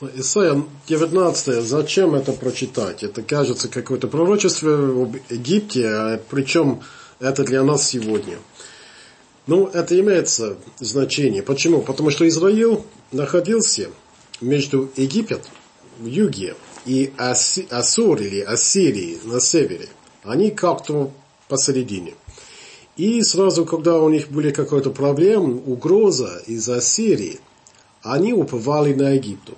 Исайя 19, зачем это прочитать? Это кажется какое-то пророчество об Египте, причем это для нас сегодня. Ну, это имеется значение. Почему? Потому что Израиль находился между Египтом в юге и Ассур или Ассирией на севере. Они как-то посередине. И сразу, когда у них были какие-то проблемы, угроза из Ассирии, они уповали на Египту.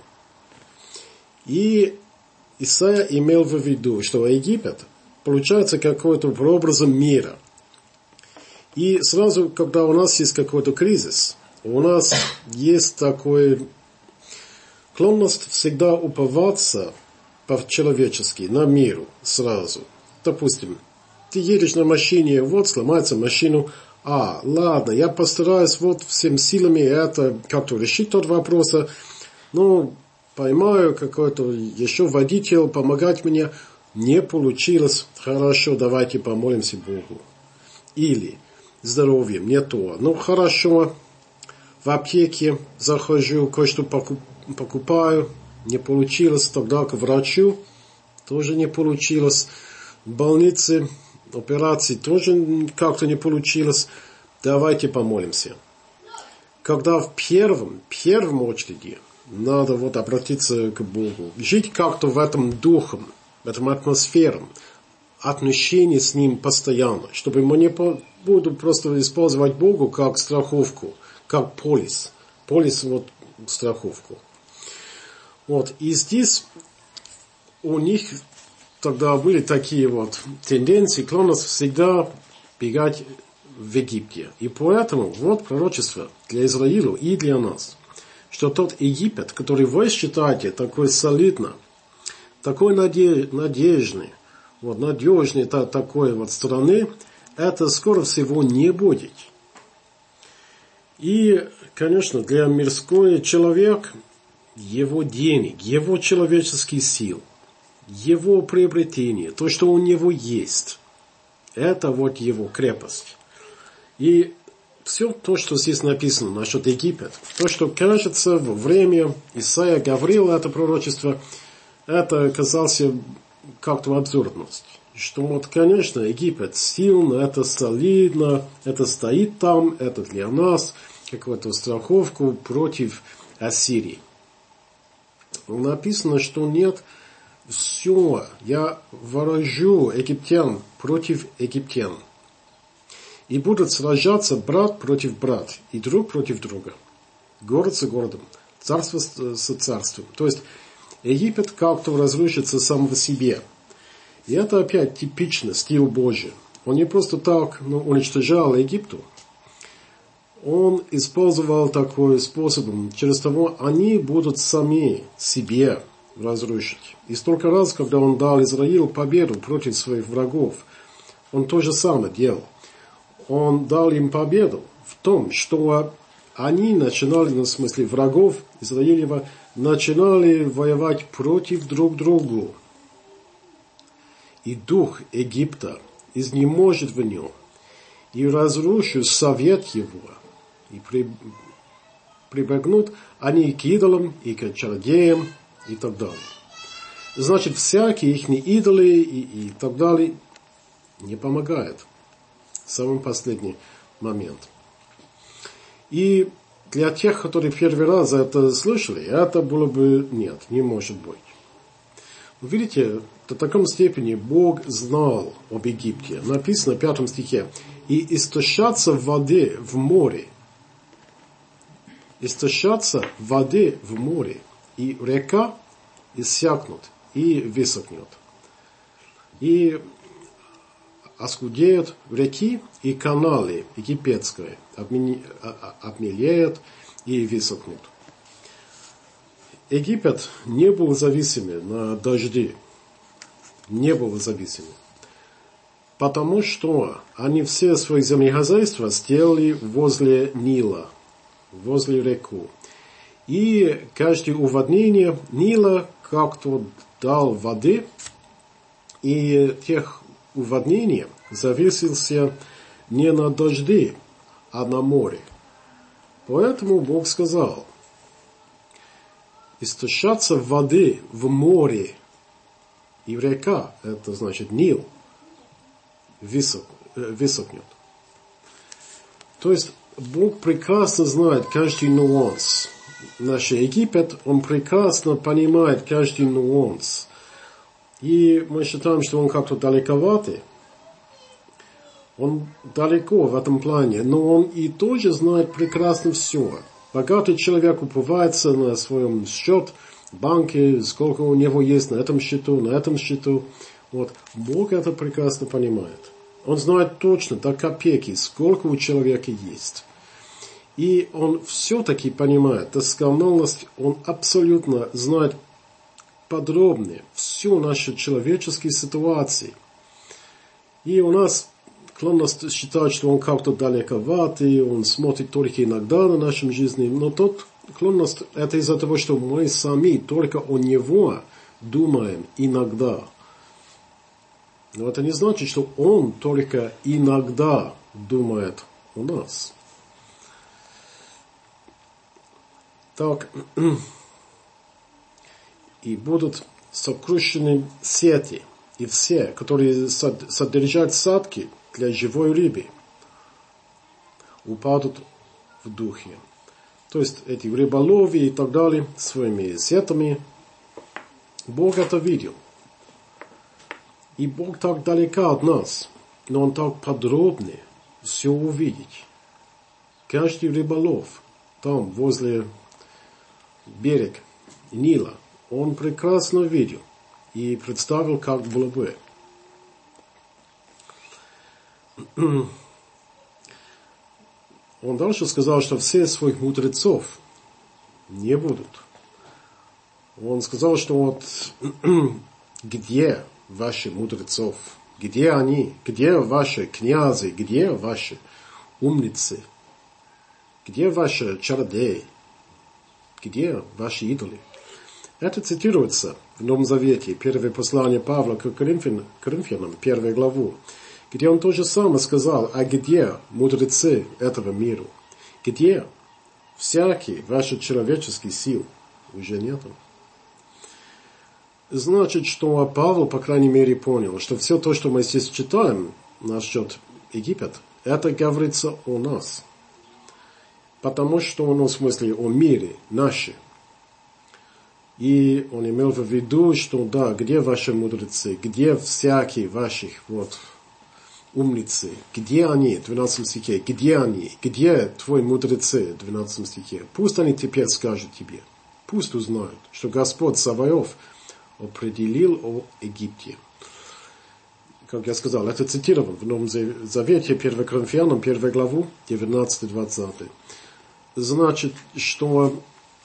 И Исайя имел в виду, что Египет получается какой-то прообразом мира. И сразу, когда у нас есть какой-то кризис, у нас есть такая склонность всегда уповаться по-человечески на миру сразу. Допустим, ты едешь на машине, вот сломается машину, ладно, я постараюсь вот всеми силами это как-то решить тот вопрос, поймаю какой-то еще водитель, помогать мне, не получилось, хорошо, давайте помолимся Богу. Или здоровье, не то, хорошо, в аптеке захожу, кое-что покупаю, не получилось, тогда к врачу, тоже не получилось, в больнице, операции тоже как-то не получилось, давайте помолимся. Когда в первом очереди надо обратиться к Богу, жить как-то в этом духом, в этом атмосфере, отношения с Ним постоянно, чтобы мы не буду просто использовать Богу как страховку, как полис страховку. И здесь у них тогда были такие тенденции, склонность всегда бегать в Египте. И поэтому пророчество для Израиля и для нас, что тот Египет, который вы считаете такой солидный, такой надежный, надежный такой страны, это скоро всего не будет. И, конечно, для мирской человек, его денег, его человеческих сил, его приобретение, то, что у него есть, это его крепость. И все то, что здесь написано насчет Египта, то, что, кажется, во время Исаия говорил это пророчество, это оказалось как-то абсурдность. Что конечно, Египет сильно, это солидно, это стоит там, это для нас, какую-то страховку против Ассирии. Написано, что нет, все, я вооружу египтян против египтян. И будут сражаться брат против брата, и друг против друга. Город с городом, царство с царством. То есть, Египет как-то разрушится сам в себе. И это опять типично стиль Божий. Он не просто так уничтожал Египту. Он использовал такой способ, через того они будут сами себе разрушить. И столько раз, когда он дал Израилю победу против своих врагов, он то же самое делал. Он дал им победу в том, что они начинали, в смысле врагов Израилева, начинали воевать против друг друга. И дух Египта изнеможет в нем, и разрушит совет его, и прибегнут они к идолам, и к чародеям, и так далее. Значит, всякие их идолы и так далее не помогают. Самый последний момент. И для тех, которые первый раз это слышали, это было бы нет, не может быть. Вы видите, до такой степени Бог знал об Египте. Написано в 5 стихе. И истощатся воды в море. Истощатся воды в море. И река иссякнет и высохнет. И оскудеют реки и каналы египетские, обмелеют и высохнут. Египет не был зависим на дожди. Не был зависим. Потому что они все свои землехозяйства сделали возле Нила, возле реку. И каждое уводнение Нила как-то дал воды, и тех уводнений зависелся не на дожди, а на море. Поэтому Бог сказал, истощаться воды в море и в река, это значит Нил, высохнет. То есть Бог прекрасно знает каждый нюанс. Наш Египет, он прекрасно понимает каждый нюанс. И мы считаем, что он как-то далековатый. Он далеко в этом плане, но он и тоже знает прекрасно все. Богатый человек упивается на своем счет в банке, сколько у него есть на этом счету, на этом счету. Вот. Бог это прекрасно понимает. Он знает точно до копейки, сколько у человека есть. И он все-таки понимает доскональность, он абсолютно знает подробно всю нашу человеческие ситуации. И у нас склонность считать, что он как-то далековатый, он смотрит только иногда на нашу жизнь, но тот склонность это из-за того, что мы сами только о него думаем иногда. Но это не значит, что он только иногда думает о нас. Так, и будут сокрушены сети, и все, которые содержат садки для живой рыбы, упадут в духе. То есть эти рыболови и так далее, своими сетами, Бог это видел. И Бог так далеко от нас, но Он так подробно все увидеть. Каждый рыболов там, возле берега Нила, он прекрасно видел и представил, как было бы. Он дальше сказал, что все своих мудрецов не будут. Он сказал, что вот где ваши мудрецов? Где они? Где ваши князы? Где ваши умницы? Где ваши чародеи? Где ваши идолы? Это цитируется в Новом Завете, первое послание Павла к Коринфянам, 1 главу, где он то же самое сказал, а где мудрецы этого мира? Где всякие ваши человеческие силы? Уже нету. Значит, что Павел, по крайней мере, понял, что все то, что мы здесь читаем насчет Египта, это говорится о нас. Потому что он в смысле о мире нашем. И он имел в виду, что да, где ваши мудрецы, где всякие ваших умницы, где они, в 12 стихе, где они, где твои мудрецы, в 12 стихе. Пусть они теперь скажут тебе, пусть узнают, что Господь Саваоф определил о Египте. Как я сказал, это цитировано в Новом Завете, 1 Коринфянам, 1 главу, 19-20. Значит, что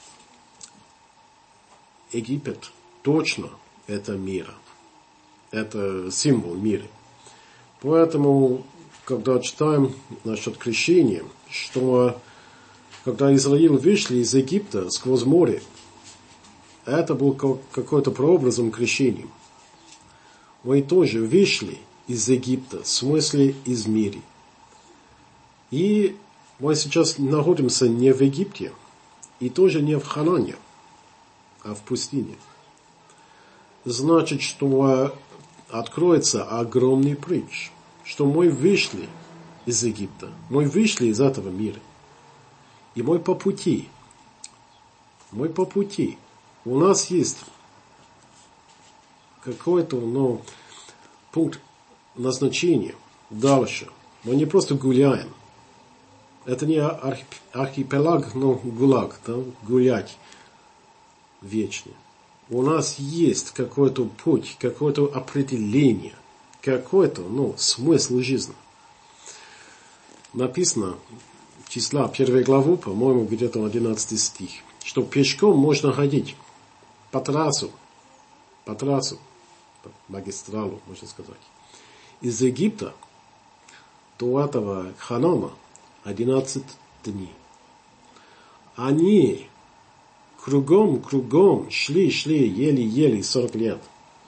Египет точно это мир. Это символ мира. Поэтому, когда читаем насчет крещения, что когда Израиль вышли из Египта сквозь море, это был какой-то прообразом крещения. Мы тоже вышли из Египта, в смысле из мира. И мы сейчас находимся не в Египте, и тоже не в Ханаане, а в пустыне. Значит, что откроется огромный притч, что мы вышли из Египта, мы вышли из этого мира. И мы по пути. У нас есть какой-то пункт назначения дальше. Мы не просто гуляем. Это не архипелаг, но гулаг, гулять вечно. У нас есть какой-то путь, какое-то определение, какой-то, смысл жизни. Написано, числа 1 главу, по-моему, где-то 11 стих, что пешком можно ходить по трассу, магистралу, можно сказать, из Египта до этого Ханаана 11 дней. Они кругом шли, еле-еле 40 лет.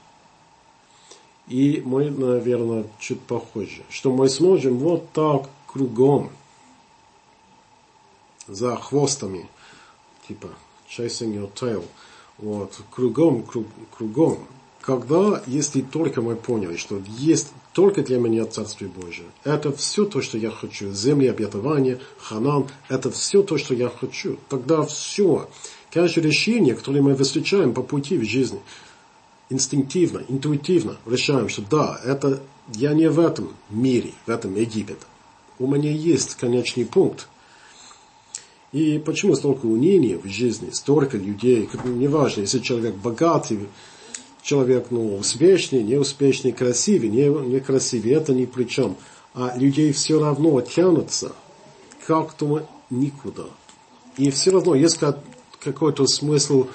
И мы, наверное, чуть похоже, что мы сможем вот так кругом, за хвостами, типа chasing your tail, Вот, кругом. Когда, если только мы поняли, что есть только для меня Царствие Божие, это все то, что я хочу, земли обетования, Ханан, это все то, что я хочу, тогда все, каждое решение, которое мы встречаем по пути в жизни, инстинктивно, интуитивно решаем, что да, это я не в этом мире, в этом Египте. У меня есть конечный пункт. И почему столько уныния в жизни, столько людей, неважно, если человек богатый, человек, успешный, неуспешный, красивый, некрасивый, это ни при чем. А людей все равно тянутся как-то никуда. И все равно есть какой-то смысл,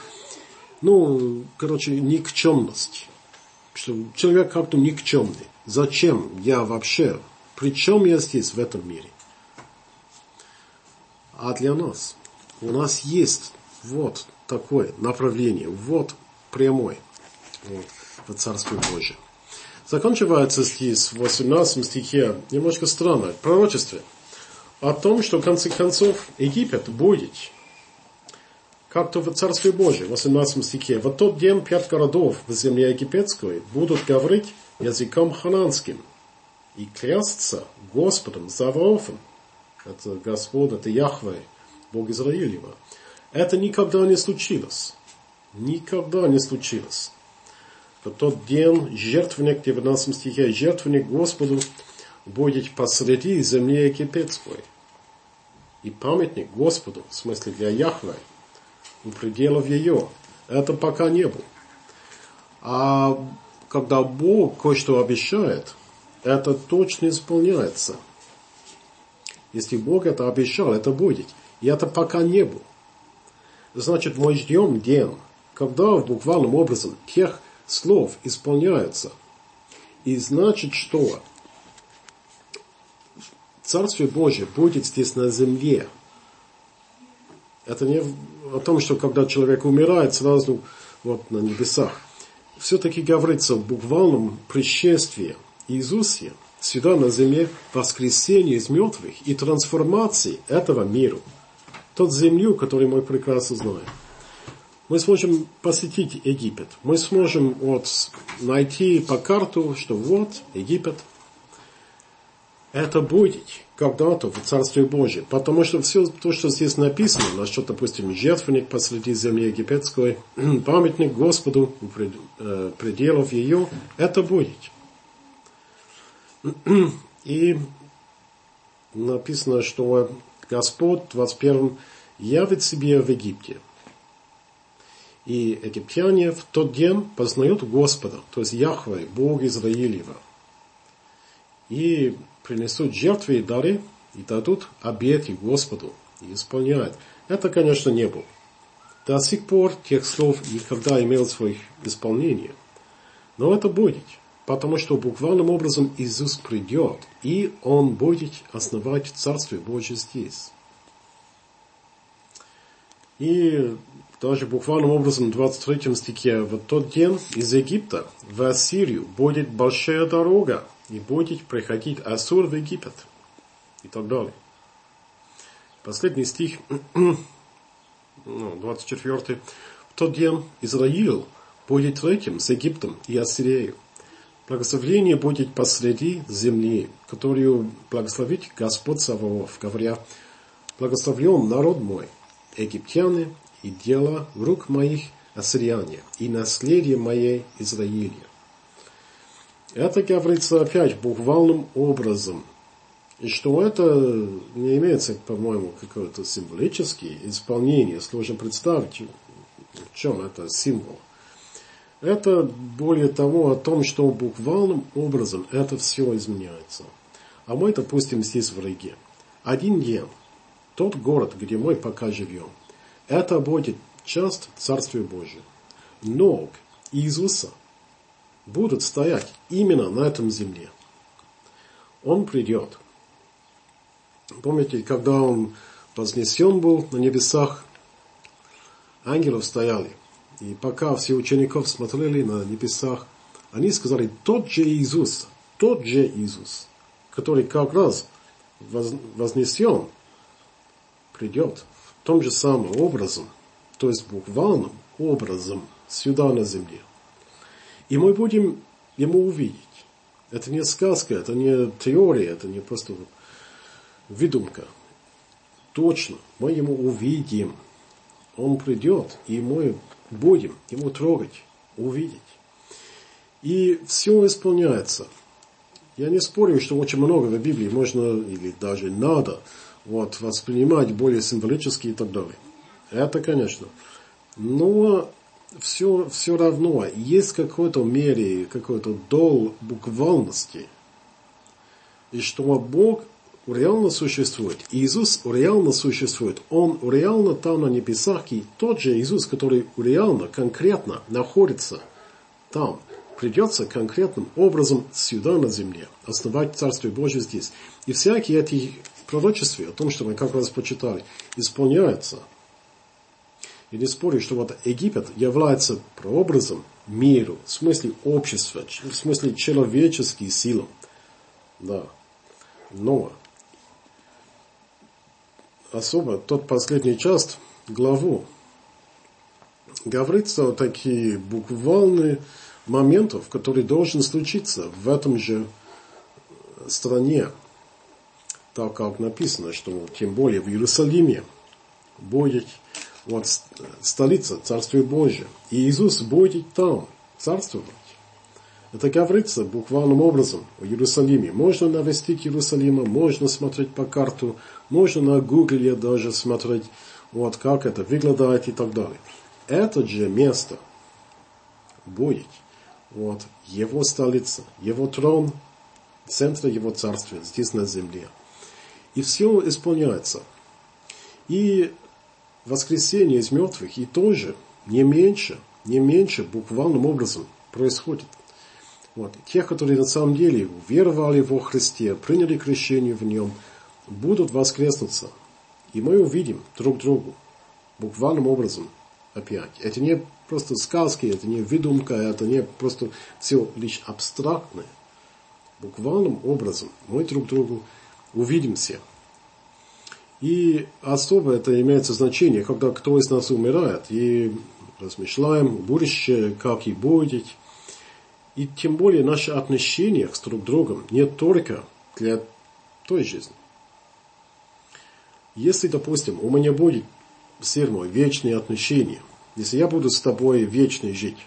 никчемность. Что человек как-то никчемный. Зачем я вообще? При чем я здесь, в этом мире? А для нас? У нас есть вот такое направление, вот прямой. В Царстве Божьем. Заканчивается здесь в 18 стихе немножко странно. Пророчество о том, что в конце концов Египет будет как-то в Царстве Божьем. В 18 стихе. В тот день 5 городов в земле египетской будут говорить языком хананским и клясться Господом Саваофом. Это Господь, это Яхве, Бог Израилева. Это никогда не случилось. Никогда не случилось. В тот день жертвенник, в 19 стихе, жертвенник Господу будет посреди земли египетской. И памятник Господу, в смысле для Яхве, у пределов ее. Это пока не было. А когда Бог кое-что обещает, это точно исполняется. Если Бог это обещал, это будет. И это пока не было. Значит, мы ждем день, когда в буквальном образом тех слов исполняются. И значит, что Царствие Божие будет здесь на земле. Это не о том, что когда человек умирает, сразу на небесах. Все-таки говорится в буквальном пришествии Иисуса сюда на земле, воскресение из мертвых и трансформации этого мира. Тот землю, которую мы прекрасно знаем. Мы сможем посетить Египет. Мы сможем найти по карту, что Египет. Это будет когда-то в Царстве Божьем. Потому что все то, что здесь написано, насчет, допустим, жертвенник посреди земли египетской, памятник Господу у пределов ее, это будет. И написано, что Господь в 21 явит себе в Египте. И египтяне в тот день познают Господа, то есть Яхве, Бог Израилева. И принесут жертвы и дары, и дадут обеты Господу, и исполняют. Это, конечно, не было. До сих пор тех слов никогда имел свое исполнение. Но это будет, потому что буквальным образом Иисус придет, и Он будет основать Царствие Божие здесь. И даже буквальным образом в 23 стихе, в тот день из Египта в Ассирию будет большая дорога, и будет приходить Ассур в Египет. И так далее. Последний стих, 24. В тот день Израиль будет третьим с Египтом и Ассирией. Благословение будет посреди земли, которую благословит Господь Саваоф, говоря: благословлен народ мой, египтяне, и дело рук моих ассирияне, и наследие моей Израиля. Это говорится опять буквальным образом. И что это не имеется, по-моему, какое-то символическое исполнение. Сложно представить, в чем это символ. Это более того о том, что буквальным образом это все изменяется. А мы, допустим, здесь в Риге. Один день, тот город, где мы пока живем, это будет часть Царствия Божия. Ног Иисуса будут стоять именно на этом земле. Он придет. Помните, когда Он вознесен был на небесах, ангелов стояли. И пока все учеников смотрели на небесах, они сказали: тот же Иисус, который как раз вознесен, придет в том же самым образом, то есть буквальным образом сюда на земле. И мы будем Ему увидеть. Это не сказка, это не теория, это не просто выдумка. Точно, мы Ему увидим. Он придет, и мы будем Ему трогать, увидеть. И все исполняется. Я не спорю, что очень много в Библии можно, или даже надо, воспринимать более символически и так далее. Это, конечно. Но все равно есть какой-то мере, какой-то дол буквальности. И что Бог реально существует. Иисус реально существует. Он реально там на небесах. И тот же Иисус, который реально, конкретно находится там, придется конкретным образом сюда на земле, основать Царствие Божие здесь. И всякие эти пророчества о том, что мы как раз почитали, исполняются. И не спорю, что Египет является прообразом миру, в смысле общества, в смысле человеческих сил. Да. Но особо тот последний часть главу говорится о таких буквальных моментах, которые должны случиться в этом же стране. Так как написано, что тем более в Иерусалиме будет столица Царствия Божия. И Иисус будет там царствовать. Это говорится буквальным образом о Иерусалиме. Можно навестить Иерусалим, можно смотреть по карту, можно на Гугле даже смотреть, как это выглядит и так далее. Это же место будет его столица, его трон, центр его царствия здесь на земле. И все исполняется. И воскресение из мертвых и тоже не меньше буквальным образом происходит. Те, которые на самом деле веровали во Христе, приняли крещение в Нем, будут воскреснуться. И мы увидим друг другу буквальным образом опять. Это не просто сказки, это не выдумка, это не просто все лишь абстрактное. Буквальным образом мы друг другу увидимся. И особо это имеет значение, когда кто из нас умирает, и размышляем о будущем, как и будет. И тем более наши отношения с друг другом не только для той жизни. Если, допустим, у меня будет все равно вечные отношения, если я буду с тобой вечно жить,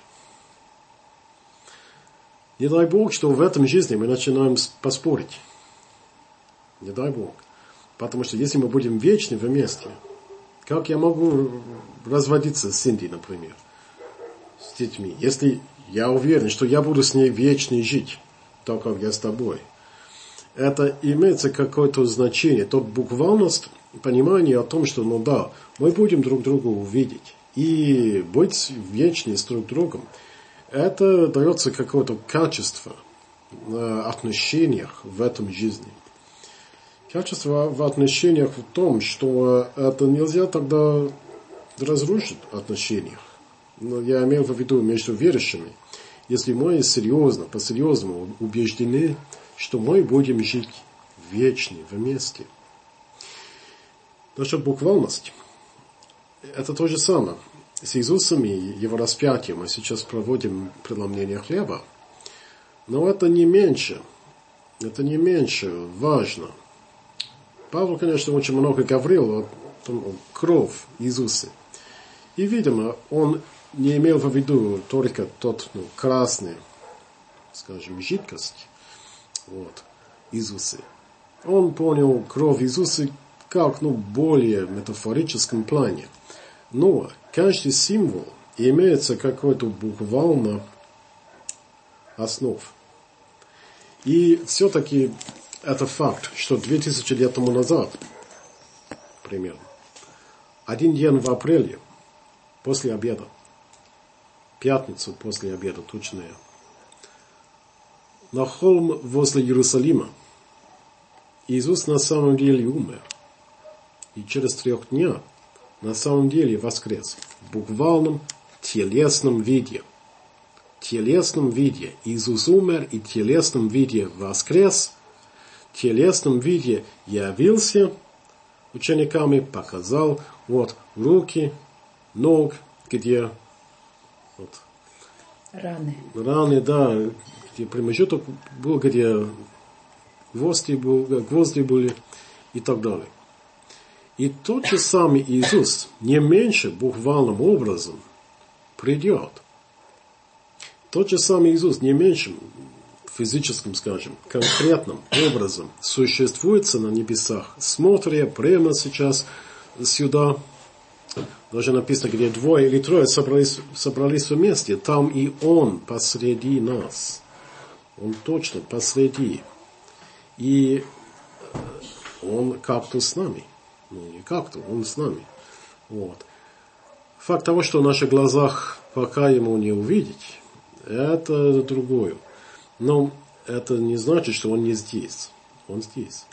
не дай Бог, что в этом жизни мы начинаем поспорить. Не дай Бог. Потому что если мы будем вечны вместе, как я могу разводиться с Синди, например, с детьми, если я уверен, что я буду с ней вечно жить, так как я с тобой. Это имеется какое-то значение, то буквальность, понимание о том, что, мы будем друг друга увидеть и быть вечны с друг другом. Это дается какое-то качество в отношениях в этом жизни. Качество в отношениях в том, что это нельзя тогда разрушить в отношениях. Но я имею в виду между верующими. Если мы серьезно, по-серьезному убеждены, что мы будем жить вечно вместе. Насчет буквальности. Это то же самое. С Иисусом и Его распятием мы сейчас проводим преломление хлеба. Но это не меньше важно. Павел, конечно, очень много говорил о крови Иисуса. И, видимо, он не имел в виду только тот красный, скажем, жидкость Иисуса. Он понял кровь Иисуса как более метафорическом плане. Но каждый символ имеется какой-то буквально основ. И все-таки это факт, что 2000 лет тому назад, примерно, один день в апреле, после обеда, пятницу после обеда, точнее, на холм возле Иерусалима Иисус на самом деле умер. И через 3 дня на самом деле воскрес в буквальном телесном виде. В телесном виде Иисус умер и в телесном виде воскрес. В телесном виде явился ученикам, показал руки, ног, где Вот. Раны, да, где промежуток был, где гвозди были и так далее. И тот же самый Иисус не меньше буквальным образом придет. Тот же самый Иисус не меньше физическим, скажем, конкретным образом существует на небесах, смотря прямо сейчас сюда. Даже написано, где 2 или 3 собрались вместе, там и Он посреди нас. Он точно посреди. И Он как-то с нами. Не как-то, Он с нами. Вот. Факт того, что в наших глазах пока Ему не увидеть, это другое. Но это не значит, что Он не здесь. Он здесь.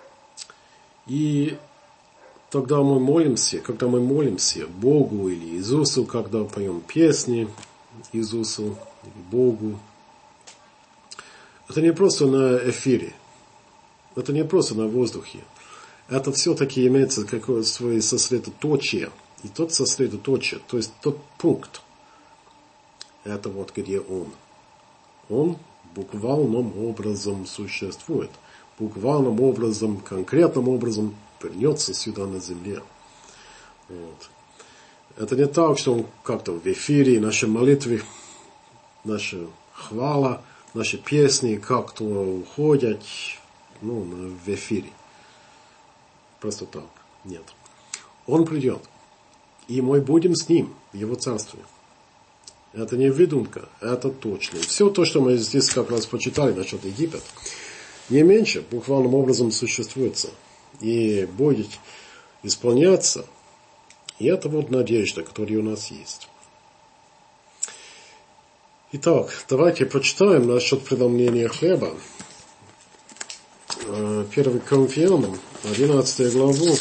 И тогда мы молимся, когда мы молимся Богу или Иисусу, когда поем песни Иисусу или Богу, это не просто на эфире, это не просто на воздухе. Это все-таки имеется какое-то свое сосредоточие. И тот сосредоточие, то есть тот пункт, это вот где Он. Он буквальным образом существует. Буквальным образом, конкретным образом вернется сюда на земле. Вот. Это не так, что Он как-то в эфире, наши молитвы, наша хвала, наши песни как-то уходят в эфире. Просто так. Нет. Он придет. И мы будем с Ним в Его Царстве. Это не выдумка, это точно. Все то, что мы здесь как раз почитали насчет Египта, не меньше буквальным образом существует и будет исполняться. И это вот надежда, которая у нас есть. Итак, давайте прочитаем насчет преломления хлеба. 1 Коринфянам, 11 главу.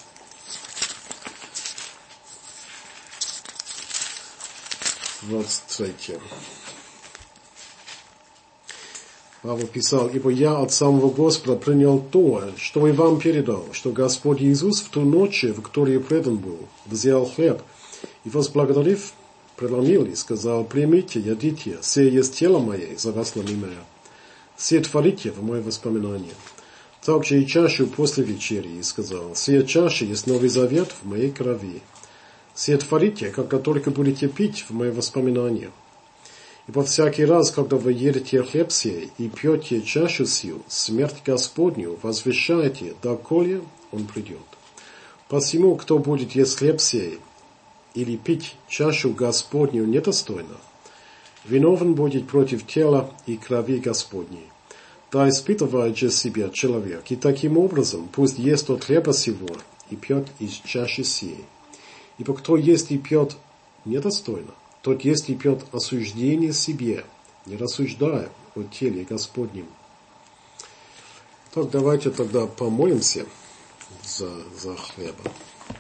Павел писал: «Ибо я от самого Господа принял то, что и вам передал, что Господь Иисус в ту ночь, в которой предан был, взял хлеб и, возблагодарив, преломил и сказал: примите, едите, сие есть тело мое, за вас ломимое. Сие творите в мое воспоминание. Также и чашу после вечери и сказал: сия чаша есть новый завет в моей крови. Сие творите, когда только будете пить в мое воспоминание. Ибо всякий раз, когда вы едите хлеб сей и пьете чашу сию, смерть Господню возвещаете, доколе Он придет. Посему, кто будет есть хлеб сей или пить чашу Господню недостойно, виновен будет против тела и крови Господней. Да испытывает же себя человек, и таким образом пусть ест от хлеба сего и пьет из чаши сей. Ибо кто ест и пьет недостойно, тот ест и пьет осуждение себе, не рассуждая о теле Господнем». Так давайте тогда помолимся за хлеба.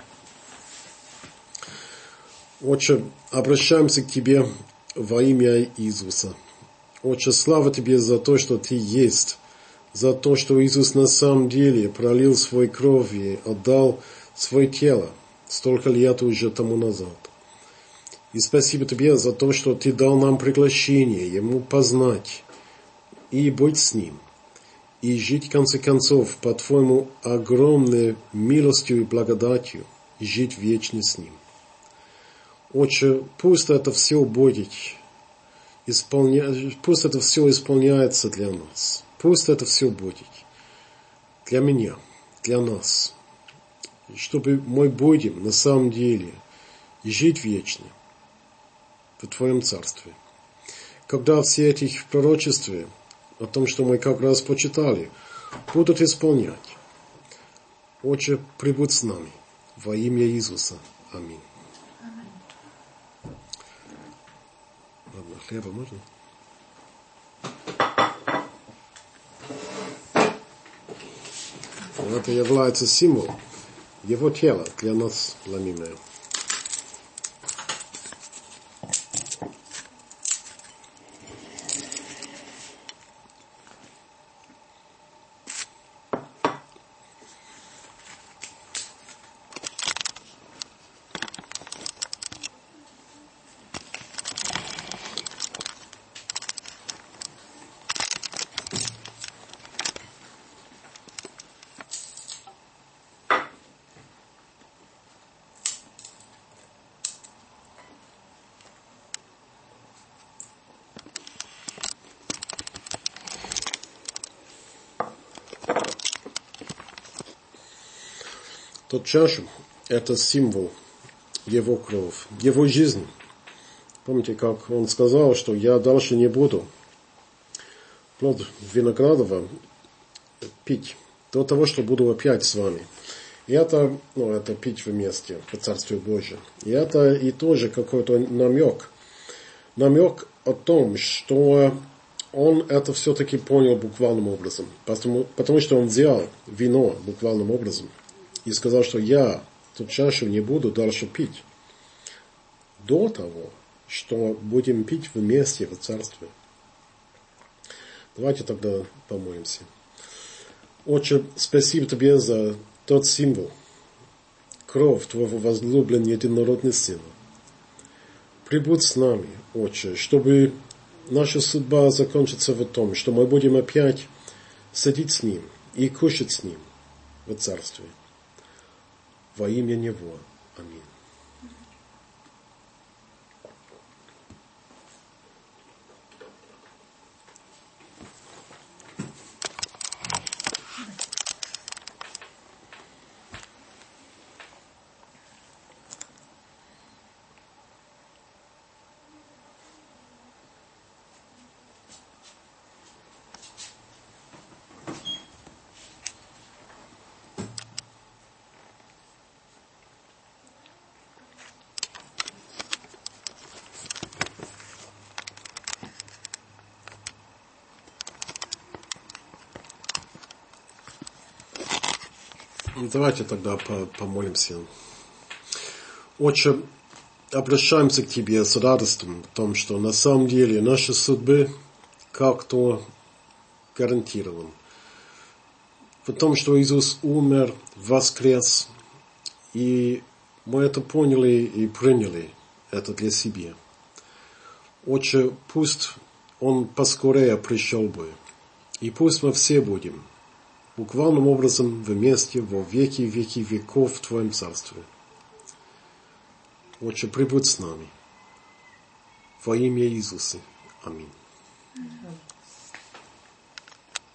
Отче, обращаемся к Тебе во имя Иисуса. Отче, слава Тебе за то, что Ты есть, за то, что Иисус на самом деле пролил свою кровь и отдал свое тело столько лет уже тому назад. И спасибо Тебе за то, что Ты дал нам приглашение Ему познать и быть с Ним, и жить в конце концов по Твоему огромной милостью и благодатью, и жить вечно с Ним. Отче, пусть это все будет, пусть это все исполняется для нас, пусть это все будет для меня, для нас, чтобы мы будем на самом деле жить вечно в Твоем Царстве. Когда все эти пророчества о том, что мы как раз почитали, будут исполнять, Отче, прибудь с нами во имя Иисуса. Аминь. Ладно, хлеба можно? Это является символ Его тела для нас ломимое. Тот чашу – это символ Его крови, Его жизни. Помните, как Он сказал, что я дальше не буду плод виноградова пить до того, что буду опять с вами. И это пить вместе в Царстве Божьем. И это и тоже какой-то намек. Намек о том, что он это все-таки понял буквальным образом. Потому что он взял вино буквальным образом и сказал, что я эту чашу не буду дальше пить до того, что будем пить вместе в Царстве. Давайте тогда помолимся. Отче, спасибо Тебе за тот символ, кровь Твоего возлюбленного единородного Сына. Прибудь с нами, Отче, чтобы наша судьба закончится в том, что мы будем опять сидеть с Ним и кушать с Ним в Царстве. Во имя Него. Аминь. Давайте тогда помолимся. Отче, обращаемся к Тебе с радостью в том, что на самом деле наши судьбы как-то гарантированы. В том, что Иисус умер, воскрес, и мы это поняли и приняли это для себя. Отче, пусть Он поскорее пришел бы, и пусть мы все будем буквальным образом вместе во веки веков в Твоем Царстве. Отче, прибудь с нами. Во имя Иисуса. Аминь.